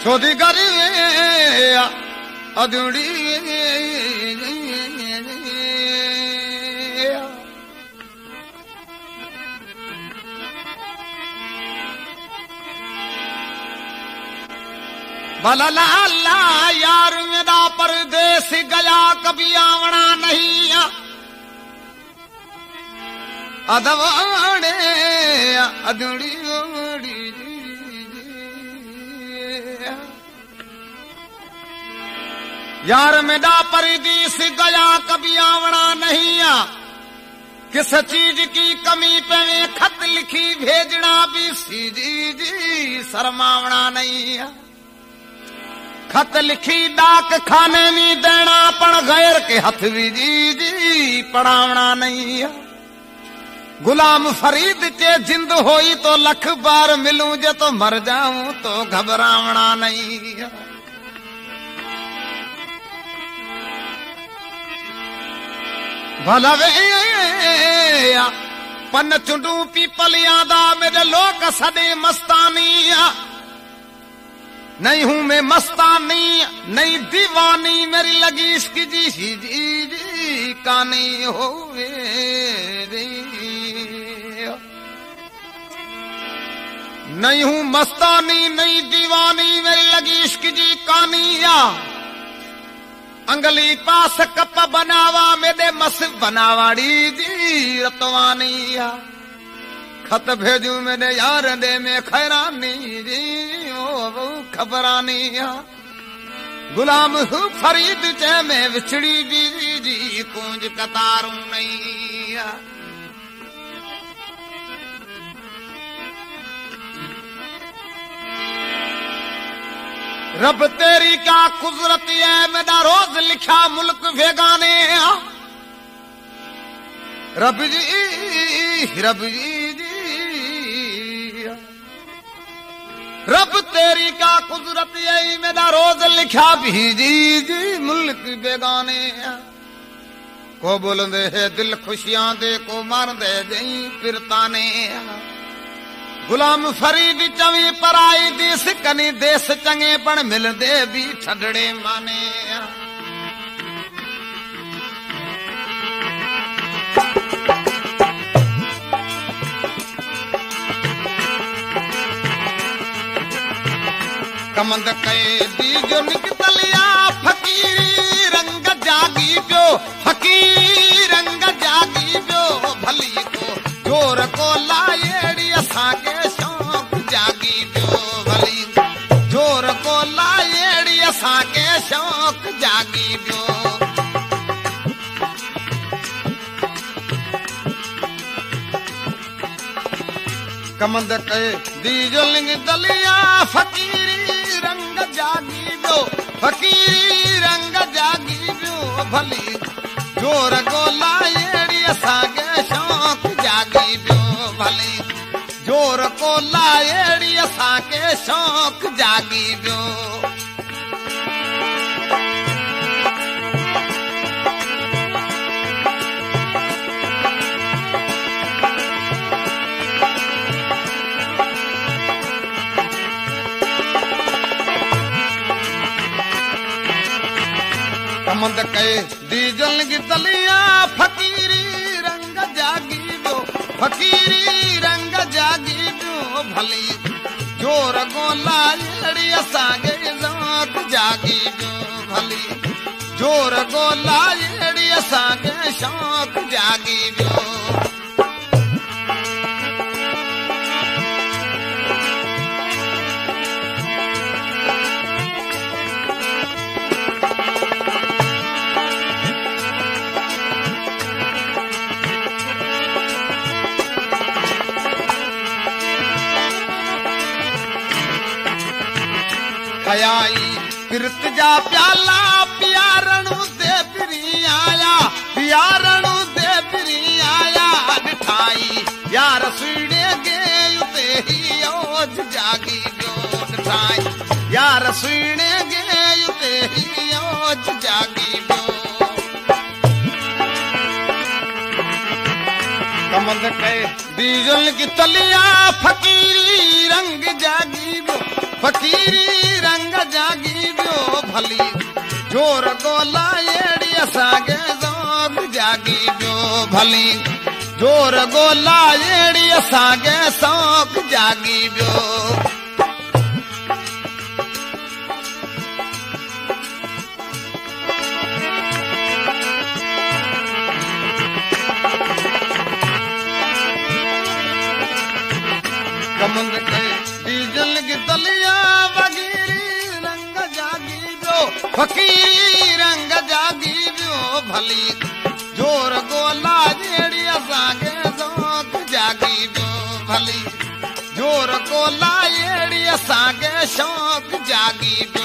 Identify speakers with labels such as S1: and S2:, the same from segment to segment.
S1: चौधी करी अधूरी भला ला यार मेरा परदेस गया कभी आवना नहीं अधवाड़े अधूरी यार मेरा परदेस गया कभी आवना नहीं किस चीज की कमी पे खत लिखी भेजना भी सीधी जी शर्मावना नहीं खत लिखी डाक खाने में देना पण गैर के हथ भी जी पढ़ावना नहीं गुलाम फरीद के जिंद होई तो लख बार मिलूं जे तो मर जाऊं तो घबरावना नहीं भला वे पन चुंडू पीपल यादा मेरे लोग सदे मस्तानी नहीं हूं मैं मस्तानी नहीं दीवानी मेरी लगी इसकी जी कानी होवे नहीं हूं मस्तानी नहीं दीवानी मेरी लगी इसकी जी कानिया अंगली पास कप बनावा मेरे मस बनावाड़ी जी रतवानिया खत भेजू मेरे यार दे में खैरानी जी ओ खबरानी गुलाम हूँ फरीद चे में विछड़ी जी कुंज कतारू नहीं रब तेरी क्या कुदरत है मेरा रोज लिखा मुल्क बेगाने रब जी रब तेरी क्या कुदरत यही मेरा रोज लिखा भी जी मुल्क बेगाने को बोलते है दिल खुशियां दे को मार दे जई फिरताने गुलाम फरीद चवी पराई देश कनी देश चंगे पण मिल दे भी ठडड़े माने कमंद कैदी जो निकतलिया फकीरी रंग जागी पियो फकीरी रंग जागी पियो भली को जोर को लाएड़ी असांखे शौक जागी पियो भली जोर को लाएड़ी असांखे शौक जागी पियो कमंद कैदी जो निकतलिया फकीरी रंग जागी दो फकीरी रंग जागी दो भली जोर गोला येड़ी असांखे शौक जागी दो भली जोर गोला येड़ी असांखे शौक जागी दो कमंद कहे डीजल की तलिया फकीरी रंग जागी दो फकीरी रंग जागी दो भली जोर गोला येड़ी असांखे शौक जागी दो भली जोर गोला येड़ी असांखे शौक जागी दो खयाई किरत जा प्याला प्यारणू दे फिरी आया प्यारणू दे फिरी आया दिठाई यार सुने गे उते ही ओज जागी जो दिठाई यार सुने गे उते ही ओज जागी जो कमंद कहे डीजल की तलिया फकीरी रंग जागी जो फकीरी रंग जागी वियो भली जोर गोला एड़ी असांखे शौक़ जागी वियो भली जोर गोला एड़ी असांखे शौक़ जागी वियो कमंद के डीजल की तलिया वगीरी रंग जागी वियो फकीरी रंग जागी वियो भली जोर गोला जेड़ी असांखे शौक़ जागी वियो भली जोर गोला जेड़ी असांखे शौक़ जागी वियो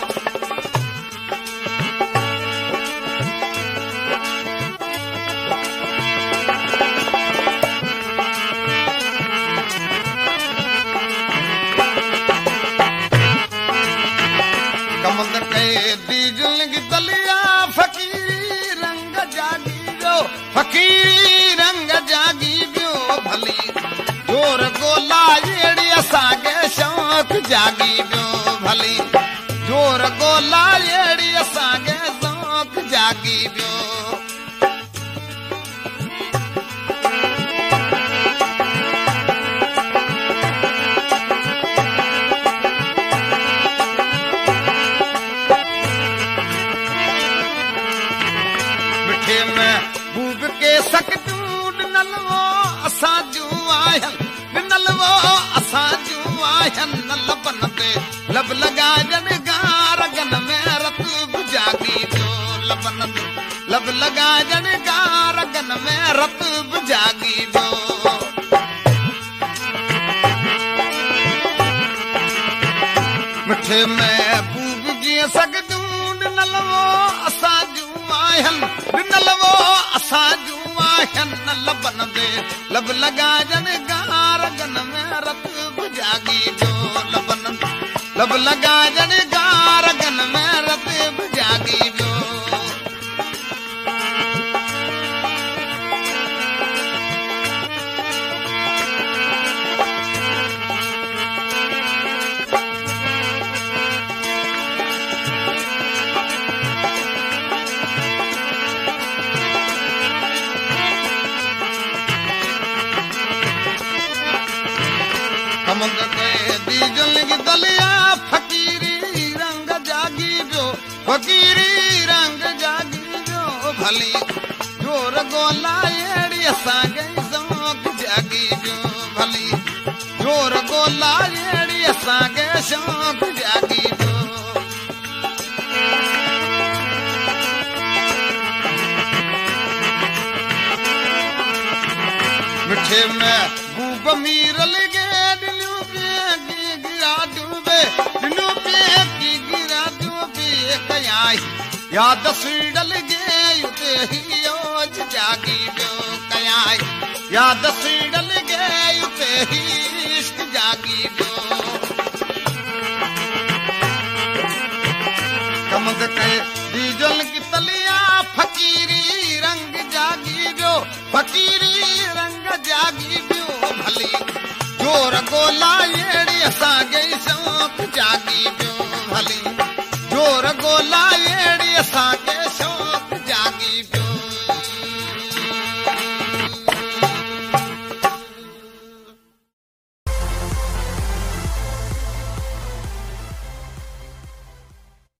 S1: कमंद के डीजल की तलिया फकीरी रंग जागी वियो फकीरी रंग जागी वियो भली जोर गोला जेड़ी असांखे शौक़ जागी वियो भली जोर गोला जेड़ी असांखे शौक़ जागी वियो बूब के सकूं नलवो असां जूं आहिनि नलवो असां जूं आहिनि न लबन ते लब लॻाइजन गारगन में रत बि जागी वियो लबन ते लब लॻाइजन गारगन में रत बि जागी वियो मिठे महबूब जीअं सकूं नलवो असां जूं आहिनि नलवो असां जूं आहिनि न लबन ते लब लॻाइजन गारगन में रत बि जागी वियो लबन लब लॻाइजन गारगन में रत बि जागी वियो कमंद के डीजल की तलिया फकीरी रंग जागी वियो फकीरी रंग जागी वियो भली जोर गोला एड़ी असांखे शौक़ जागी वियो भली जोर गोला एड़ी असांखे शौक़ जागी वियो मिठे में बूब मीरल गे याद सीडल गे उते ही ओज जागी वियो कयाई याद सीडल गे उते ही इश्क जागी वियो कमंद के डीजल की तलिया फकीरी रंग जागी वियो फकीरी रंग जागी वियो भली जोर गोला एड़ी असांखे शौक़